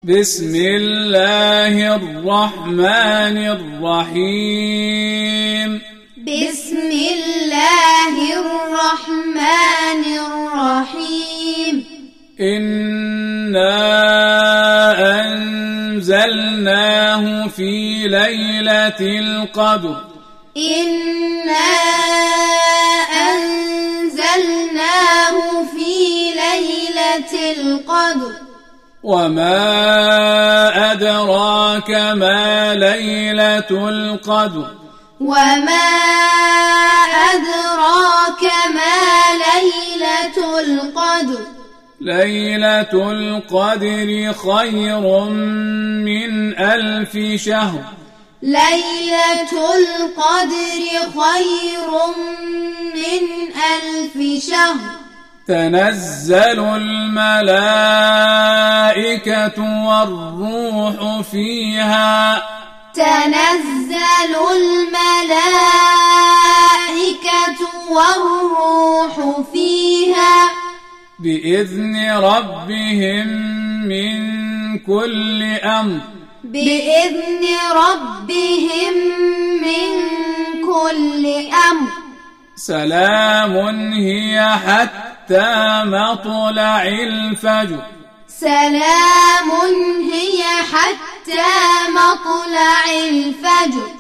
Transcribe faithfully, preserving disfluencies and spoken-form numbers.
بسم الله الرحمن الرحيم بسم الله الرحمن الرحيم إنا أنزلناه في ليلة القدر إنا أنزلناه في ليلة القدر وما أدراك ما ليلة القدر وما أدراك ما ليلة القدر ليلة القدر خير من ألف شهر ليلة القدر خير من ألف شهر تنزل الملائكة والروح فيها تنزل الملائكة والروح فيها بإذن ربهم من كل أمر بإذن ربهم من كل أمر سلام هي حتى مطلع الفجر سلام هي حتى مطلع الفجر